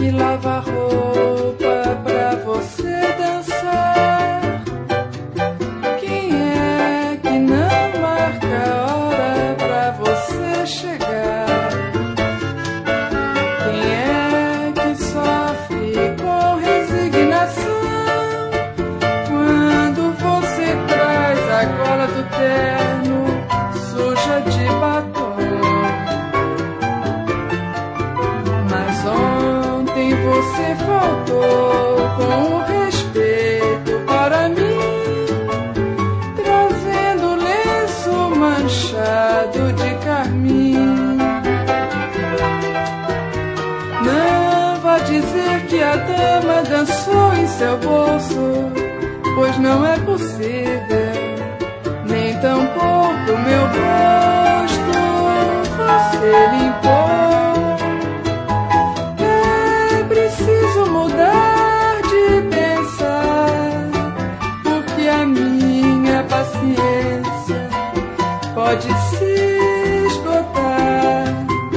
lavar roupa pra você dançar. Quem é que não marca a hora pra você chegar? Quem é que sofre com resignação quando você traz a gola do terno suja de batom? Mas ontem você faltou com o respeito para mim, trazendo lenço manchado de carmim. Não vá dizer que a dama dançou em seu bolso, pois não é possível, nem tampouco meu rosto você limpou. É preciso mudar de pensar, porque a minha paciência pode se esgotar.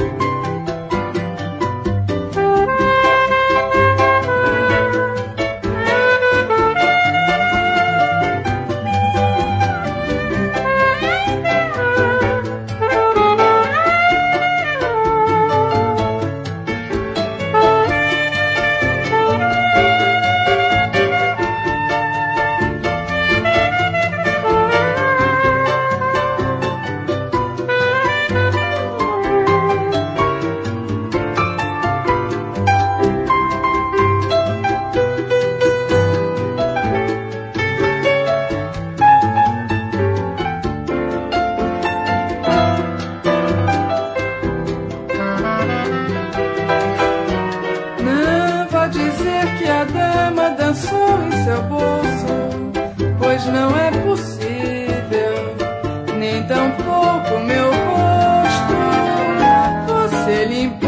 Que a dama dançou em seu bolso, pois não é possível, nem tampouco meu rosto você limpou.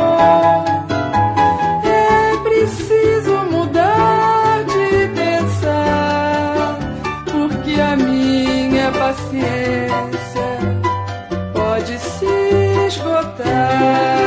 É preciso mudar de pensar, porque a minha paciência pode se esgotar.